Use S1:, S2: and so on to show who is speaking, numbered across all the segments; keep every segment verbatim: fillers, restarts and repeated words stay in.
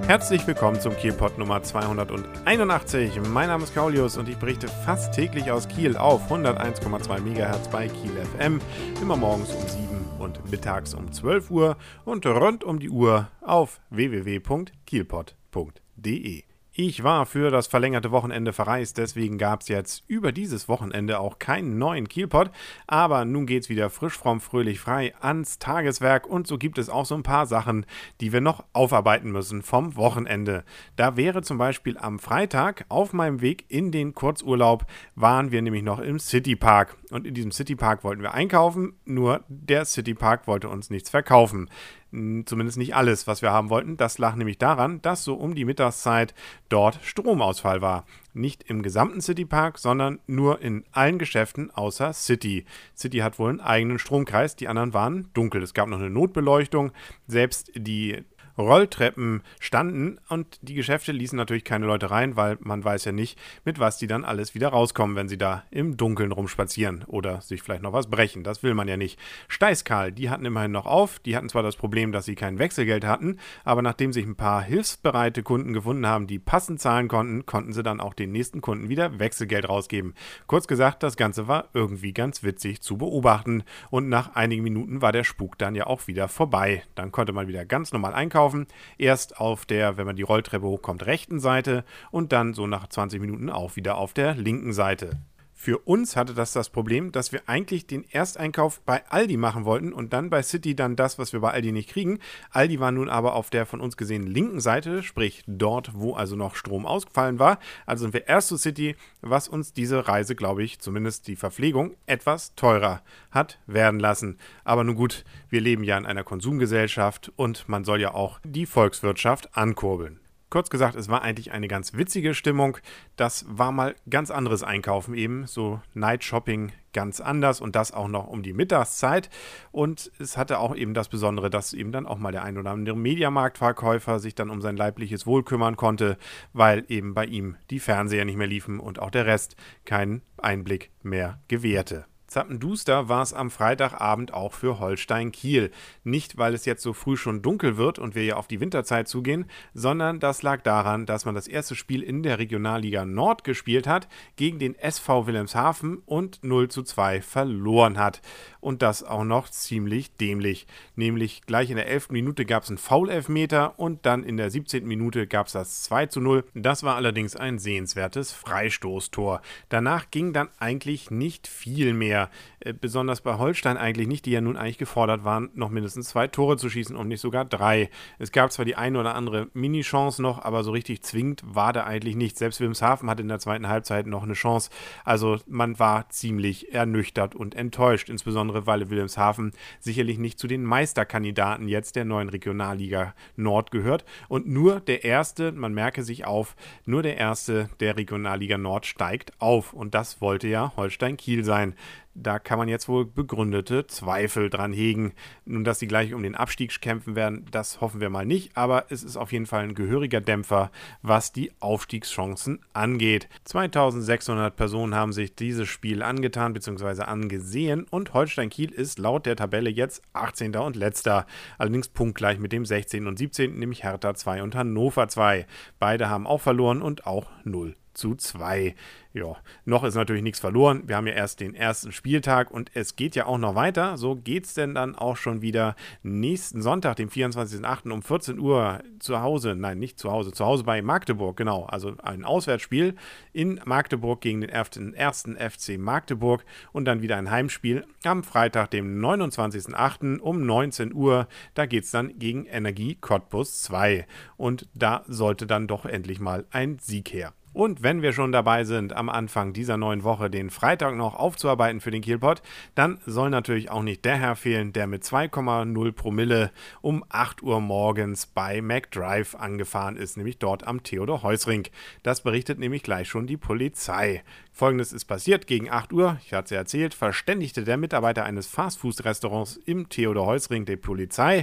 S1: Herzlich willkommen zum Kielpot Nummer zweihunderteinundachtzig. Mein Name ist Kaulius und ich berichte fast täglich aus Kiel auf hunderteins Komma zwei Megahertz bei Kiel F M, immer morgens um sieben und mittags um zwölf Uhr und rund um die Uhr auf w w w punkt kielpot punkt d e. Ich war für das verlängerte Wochenende verreist, deswegen gab es jetzt über dieses Wochenende auch keinen neuen Kielpot, aber nun geht's wieder frisch, fromm, fröhlich, frei ans Tageswerk und so gibt es auch so ein paar Sachen, die wir noch aufarbeiten müssen vom Wochenende. Da wäre zum Beispiel am Freitag auf meinem Weg in den Kurzurlaub waren wir nämlich noch im Citypark und in diesem Citypark wollten wir einkaufen, nur der Citypark wollte uns nichts verkaufen. Zumindest nicht alles, was wir haben wollten. Das lag nämlich daran, dass so um die Mittagszeit dort Stromausfall war. Nicht im gesamten Citypark, sondern nur in allen Geschäften außer City. City hat wohl einen eigenen Stromkreis, die anderen waren dunkel. Es gab noch eine Notbeleuchtung. Selbst die Rolltreppen standen und die Geschäfte ließen natürlich keine Leute rein, weil man weiß ja nicht, mit was die dann alles wieder rauskommen, wenn sie da im Dunkeln rumspazieren oder sich vielleicht noch was brechen. Das will man ja nicht. Steißkarl, die hatten immerhin noch auf. Die hatten zwar das Problem, dass sie kein Wechselgeld hatten, aber nachdem sich ein paar hilfsbereite Kunden gefunden haben, die passend zahlen konnten, konnten sie dann auch den nächsten Kunden wieder Wechselgeld rausgeben. Kurz gesagt, das Ganze war irgendwie ganz witzig zu beobachten und nach einigen Minuten war der Spuk dann ja auch wieder vorbei. Dann konnte man wieder ganz normal einkaufen. Erst auf der, wenn man die Rolltreppe hochkommt, rechten Seite und dann so nach zwanzig Minuten auch wieder auf der linken Seite. Für uns hatte das das Problem, dass wir eigentlich den Ersteinkauf bei Aldi machen wollten und dann bei City dann das, was wir bei Aldi nicht kriegen. Aldi war nun aber auf der von uns gesehenen linken Seite, sprich dort, wo also noch Strom ausgefallen war. Also sind wir erst zu City, was uns diese Reise, glaube ich, zumindest die Verpflegung, etwas teurer hat werden lassen. Aber nun gut, wir leben ja in einer Konsumgesellschaft und man soll ja auch die Volkswirtschaft ankurbeln. Kurz gesagt, es war eigentlich eine ganz witzige Stimmung. Das war mal ganz anderes Einkaufen eben, so Night Shopping ganz anders und das auch noch um die Mittagszeit. Und es hatte auch eben das Besondere, dass eben dann auch mal der ein oder andere Mediamarktverkäufer sich dann um sein leibliches Wohl kümmern konnte, weil eben bei ihm die Fernseher nicht mehr liefen und auch der Rest keinen Einblick mehr gewährte. Zappenduster war es am Freitagabend auch für Holstein Kiel. Nicht, weil es jetzt so früh schon dunkel wird und wir ja auf die Winterzeit zugehen, sondern das lag daran, dass man das erste Spiel in der Regionalliga Nord gespielt hat, gegen den S V Wilhelmshaven und null zu zwei verloren hat. Und das auch noch ziemlich dämlich. Nämlich gleich in der elften Minute gab es einen Foul-Elfmeter und dann in der siebzehnten Minute gab es das zwei zu null. Das war allerdings ein sehenswertes Freistoßtor. Danach ging dann eigentlich nicht viel mehr. Äh, besonders bei Holstein eigentlich nicht, die ja nun eigentlich gefordert waren, noch mindestens zwei Tore zu schießen und nicht sogar drei. Es gab zwar die eine oder andere Mini-Chance noch, aber so richtig zwingend war da eigentlich nichts. Selbst Wilhelmshaven hatte in der zweiten Halbzeit noch eine Chance. Also man war ziemlich ernüchtert und enttäuscht, insbesondere weil Wilhelmshaven sicherlich nicht zu den Meisterkandidaten jetzt der neuen Regionalliga Nord gehört und nur der erste, man merke sich auf, nur der erste der Regionalliga Nord steigt auf und das wollte ja Holstein Kiel sein. Da kann man jetzt wohl begründete Zweifel dran hegen. Nun, dass sie gleich um den Abstieg kämpfen werden, das hoffen wir mal nicht, aber es ist auf jeden Fall ein gehöriger Dämpfer, was die Aufstiegschancen angeht. zweitausendsechshundert Personen haben sich dieses Spiel angetan bzw. angesehen und Holstein Kiel ist laut der Tabelle jetzt achtzehnter und letzter. Allerdings punktgleich mit dem sechzehnten und siebzehnten, nämlich Hertha zwei und Hannover zwei. Beide haben auch verloren und auch null zu zwei. Ja, noch ist natürlich nichts verloren. Wir haben ja erst den ersten Spieltag und es geht ja auch noch weiter. So geht es denn dann auch schon wieder nächsten Sonntag, dem vierundzwanzigsten achten um vierzehn Uhr zu Hause. Nein, nicht zu Hause, zu Hause bei Magdeburg, genau. Also ein Auswärtsspiel in Magdeburg gegen den ersten F C Magdeburg und dann wieder ein Heimspiel am Freitag, dem neunundzwanzigsten achten um neunzehn Uhr. Da geht es dann gegen Energie Cottbus zwei und da sollte dann doch endlich mal ein Sieg her. Und wenn wir schon dabei sind, am Anfang dieser neuen Woche den Freitag noch aufzuarbeiten für den Kielpot, dann soll natürlich auch nicht der Herr fehlen, der mit zwei Komma null Promille um acht Uhr morgens bei McDrive angefahren ist, nämlich dort am Theodor-Heuss-Ring. Das berichtet nämlich gleich schon die Polizei. Folgendes ist passiert: Gegen acht Uhr, ich hatte es ja erzählt, verständigte der Mitarbeiter eines Fastfood-Restaurants im Theodor-Heuss-Ring die Polizei.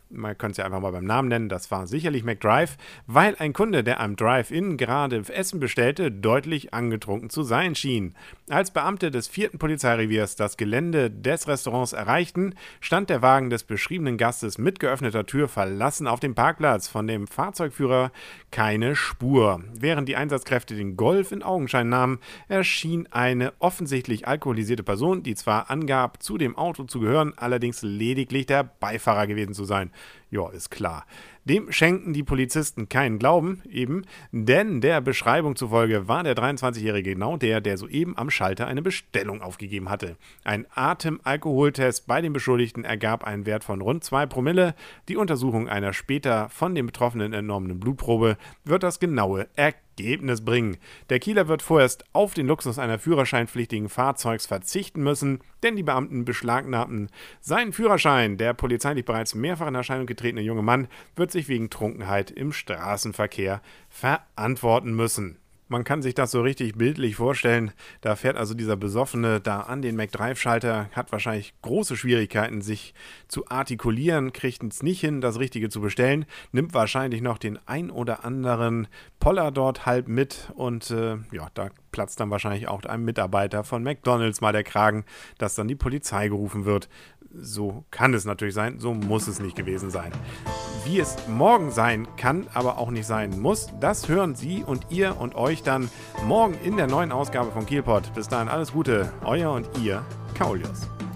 S1: man könnte es ja einfach mal beim Namen nennen, das war sicherlich McDrive, weil ein Kunde, der am Drive-In gerade Essen bestellte, deutlich angetrunken zu sein schien. Als Beamte des vierten Polizeireviers das Gelände des Restaurants erreichten, stand der Wagen des beschriebenen Gastes mit geöffneter Tür verlassen auf dem Parkplatz, von dem Fahrzeugführer keine Spur. Während die Einsatzkräfte den Golf in Augenschein nahmen, erschien eine offensichtlich alkoholisierte Person, die zwar angab, zu dem Auto zu gehören, allerdings lediglich der Beifahrer gewesen zu sein. Ja, ist klar. Dem schenkten die Polizisten keinen Glauben, eben, denn der Beschreibung zufolge war der dreiundzwanzigjährige genau der, der soeben am Schalter eine Bestellung aufgegeben hatte. Ein Atemalkoholtest bei dem Beschuldigten ergab einen Wert von rund zwei Promille. Die Untersuchung einer später von dem Betroffenen entnommenen Blutprobe wird das genaue Ergebnis bringen. Der Kieler wird vorerst auf den Luxus einer führerscheinpflichtigen Fahrzeugs verzichten müssen, denn die Beamten beschlagnahmten seinen Führerschein. Der polizeilich bereits mehrfach in Erscheinung getretene junge Mann wird sich wegen Trunkenheit im Straßenverkehr verantworten müssen. Man kann sich das so richtig bildlich vorstellen. Da fährt also dieser Besoffene da an den McDrive-Schalter, hat wahrscheinlich große Schwierigkeiten, sich zu artikulieren, kriegt es nicht hin, das Richtige zu bestellen, nimmt wahrscheinlich noch den ein oder anderen Poller dort halb mit und äh, ja, da platzt dann wahrscheinlich auch einem Mitarbeiter von McDonald's mal der Kragen, dass dann die Polizei gerufen wird. So kann es natürlich sein, so muss es nicht gewesen sein. Wie es morgen sein kann, aber auch nicht sein muss, das hören Sie und ihr und euch dann morgen in der neuen Ausgabe von Kielpot. Bis dahin alles Gute, euer und ihr, Kaulius.